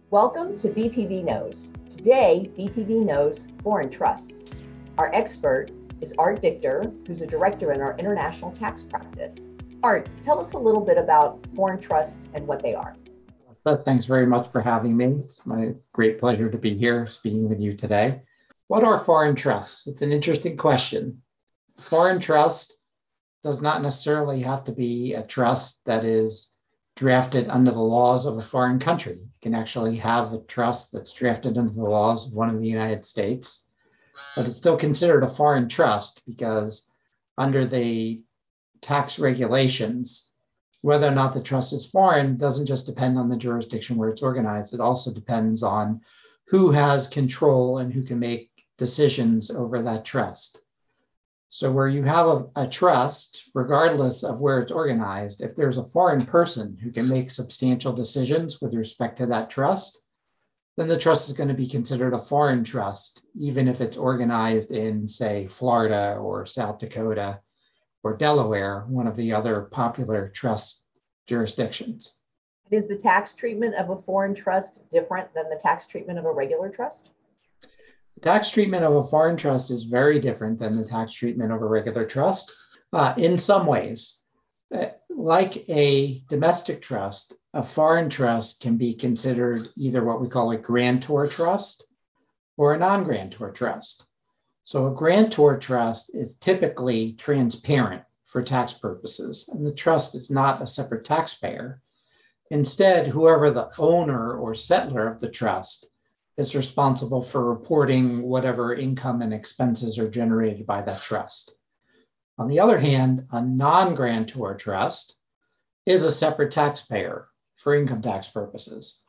Welcome to BPV Knows. Today, BPV knows foreign trusts. Our expert is Art Dichter, who's a director in our international tax practice. Art, tell us a little bit about foreign trusts and what they are. Thanks very much for having me. It's my great pleasure to be here speaking with you today. What are foreign trusts? It's an interesting question. Foreign trust does not necessarily have to be a trust that is drafted under the laws of a foreign country. You can actually have a trust that's drafted under the laws of one of the United States, but it's still considered a foreign trust because under the tax regulations, whether or not the trust is foreign doesn't just depend on the jurisdiction where it's organized. It also depends on who has control and who can make decisions over that trust. So where you have a trust, regardless of where it's organized, if there's a foreign person who can make substantial decisions with respect to that trust, then the trust is going to be considered a foreign trust, even if it's organized in, say, Florida or South Dakota or Delaware, one of the other popular trust jurisdictions. Is the tax treatment of a foreign trust different than the tax treatment of a regular trust? The tax treatment of a foreign trust is very different than the tax treatment of a regular trust in some ways. Like a domestic trust, a foreign trust can be considered either what we call a grantor trust or a non-grantor trust. So a grantor trust is typically transparent for tax purposes, and the trust is not a separate taxpayer. Instead, whoever the owner or settlor of the trust is responsible for reporting whatever income and expenses are generated by that trust. On the other hand, a non-grantor trust is a separate taxpayer for income tax purposes.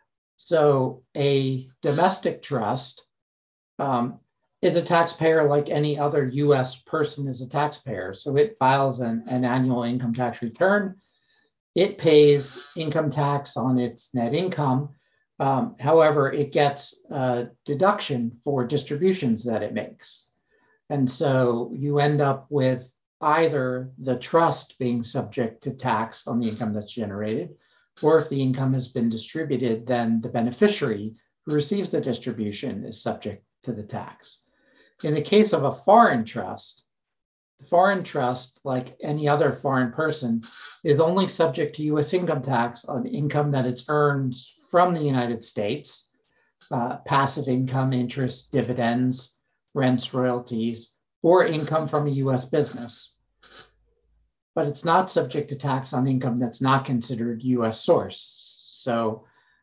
So a domestic trust is a taxpayer like any other US person is a taxpayer. So it files an annual income tax return. It pays income tax on its net income. However, it gets a deduction for distributions that it makes. And so you end up with either the trust being subject to tax on the income that's generated, or if the income has been distributed, then the beneficiary who receives the distribution is subject to the tax. In the case of a foreign trust, the foreign trust, like any other foreign person, is only subject to US income tax on income that it earns from the United States, passive income, interest, dividends, rents, royalties, or income from a US business. But it's not subject to tax on income that's not considered US source. So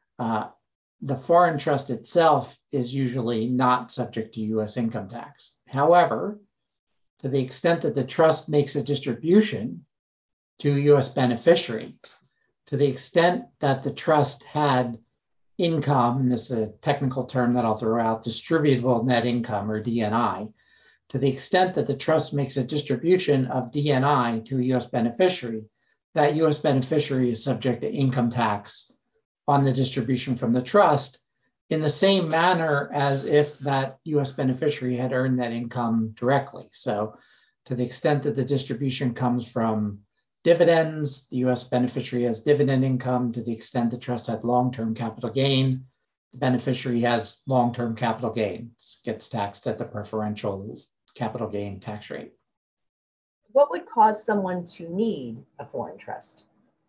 the foreign trust itself is usually not subject to US income tax. However, to the extent that the trust makes a distribution to a US beneficiary, to the extent that the trust had income, and this is a technical term that I'll throw out, distributable net income or DNI, to the extent that the trust makes a distribution of DNI to a US beneficiary, that US beneficiary is subject to income tax on the distribution from the trust in the same manner as if that US beneficiary had earned that income directly. So to the extent that the distribution comes from dividends, the US beneficiary has dividend income. To the extent the trust had long-term capital gain, the beneficiary has long-term capital gains, gets taxed at the preferential capital gain tax rate. What would cause someone to need a foreign trust?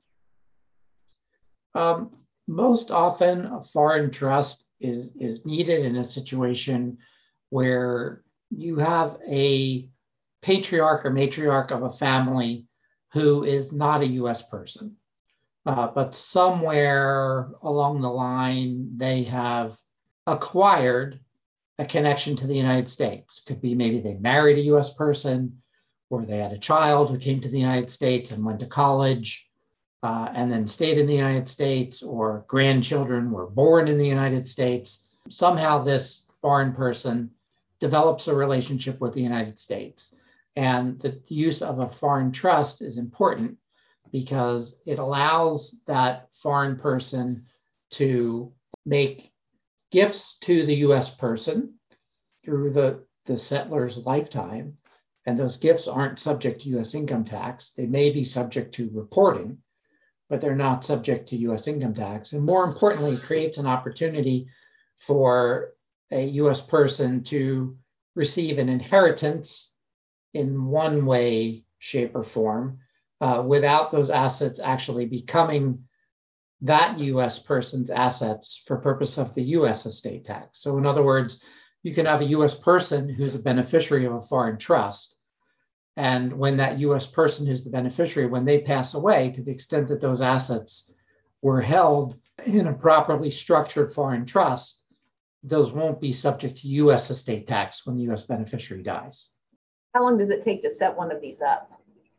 Most often, a foreign trust is needed in a situation where you have a patriarch or matriarch of a family who is not a US person, but somewhere along the line, they have acquired a connection to the United States. Could be maybe they married a US person, or they had a child who came to the United States and went to college, and then stayed in the United States, or grandchildren were born in the United States. Somehow this foreign person develops a relationship with the United States. And the use of a foreign trust is important because it allows that foreign person to make gifts to the US person through the settlor's lifetime. And those gifts aren't subject to US income tax. They may be subject to reporting, but they're not subject to US income tax. And more importantly, it creates an opportunity for a US person to receive an inheritance in one way, shape, or form without those assets actually becoming that US person's assets for purpose of the US estate tax. So in other words, you can have a US person who's a beneficiary of a foreign trust. And when that US person who's the beneficiary, when they pass away, to the extent that those assets were held in a properly structured foreign trust, those won't be subject to US estate tax when the US beneficiary dies. How long does it take to set one of these up?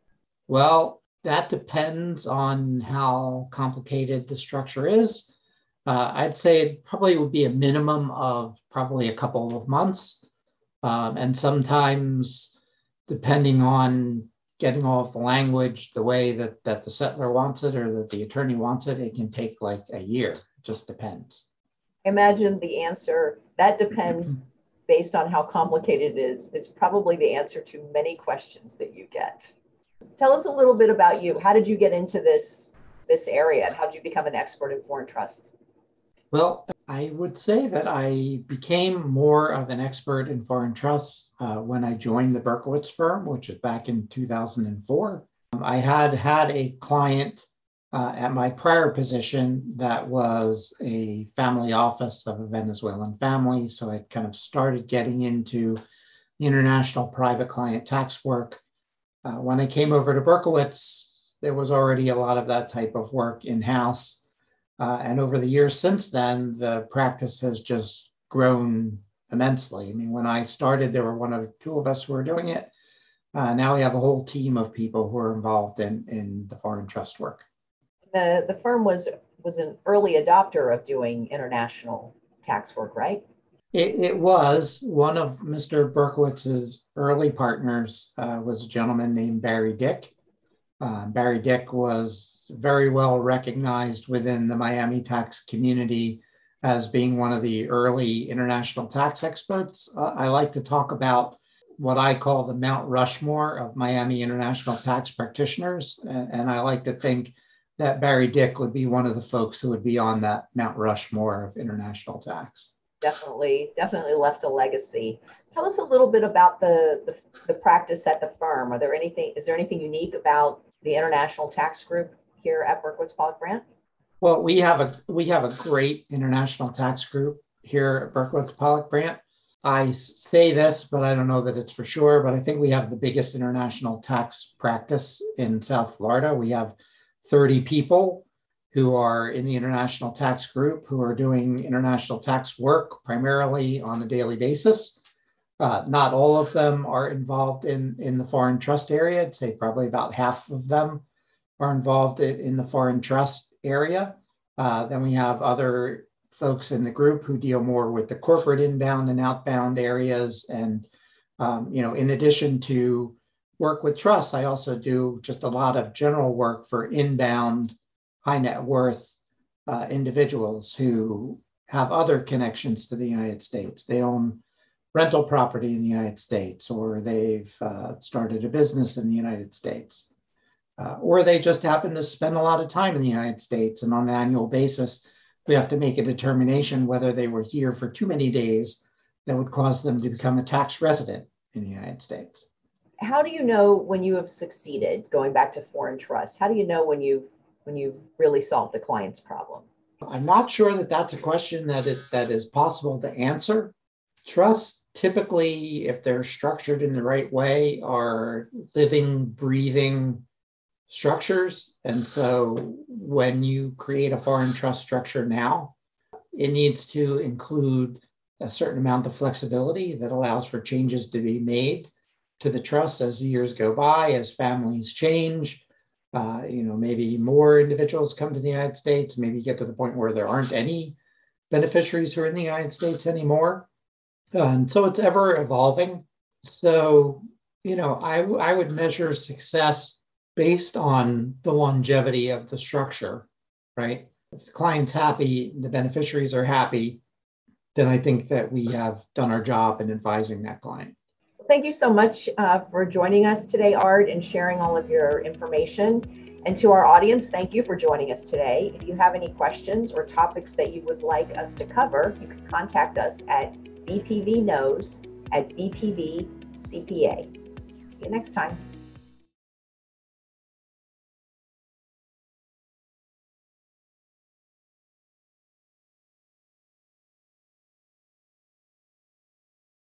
Well, that depends on how complicated the structure is. I'd say it probably would be a minimum of probably a couple of months. And sometimes, depending on getting all of the language the way that the settler wants it or that the attorney wants it, it can take like a year. It just depends. Imagine the answer, that depends based on how complicated it is probably the answer to many questions that you get. Tell us a little bit about you. How did you get into this area, and how did you become an expert in foreign trusts? Well, I would say that I became more of an expert in foreign trusts when I joined the Berkowitz firm, which is back in 2004. I had a client at my prior position that was a family office of a Venezuelan family. So I kind of started getting into the international private client tax work. When I came over to Berkowitz, there was already a lot of that type of work in-house. And over the years since then, the practice has just grown immensely. I mean, when I started, there were one or two of us who were doing it. Now we have a whole team of people who are involved in the foreign trust work. The firm was an early adopter of doing international tax work, right? It was. One of Mr. Berkowitz's early partners was a gentleman named Barry Dick. Barry Dick was very well recognized within the Miami tax community as being one of the early international tax experts. I like to talk about what I call the Mount Rushmore of Miami international tax practitioners. And I like to think that Barry Dick would be one of the folks who would be on that Mount Rushmore of international tax. Definitely left a legacy. Tell us a little bit about the practice at the firm. Is there anything unique about the international tax group here at Berkowitz Pollack Brandt? Well, we have a great international tax group here at Berkowitz Pollack Brandt. I say this, but I don't know that it's for sure, but I think we have the biggest international tax practice in South Florida. We have 30 people who are in the international tax group who are doing international tax work primarily on a daily basis. Not all of them are involved in the foreign trust area. I'd say probably about half of them are involved in the foreign trust area. Then we have other folks in the group who deal more with the corporate inbound and outbound areas. And, in addition to work with trusts, I also do just a lot of general work for inbound high net worth individuals who have other connections to the United States. They own rental property in the United States, or they've started a business in the United States, or they just happen to spend a lot of time in the United States. And on an annual basis, we have to make a determination whether they were here for too many days that would cause them to become a tax resident in the United States. How do you know when you have succeeded, going back to foreign trusts? How do you know when you've really solved the client's problem? I'm not sure that that's a question that is possible to answer. Trusts typically, if they're structured in the right way, are living, breathing structures. And so when you create a foreign trust structure now, it needs to include a certain amount of flexibility that allows for changes to be made to the trust as years go by, as families change. Maybe more individuals come to the United States, maybe get to the point where there aren't any beneficiaries who are in the United States anymore. And so it's ever evolving. So, I would measure success based on the longevity of the structure, right? If the client's happy, the beneficiaries are happy, then I think that we have done our job in advising that client. Thank you so much for joining us today, Art, and sharing all of your information. And to our audience, thank you for joining us today. If you have any questions or topics that you would like us to cover, you can contact us at bpvknows@bpvcpa. See you next time.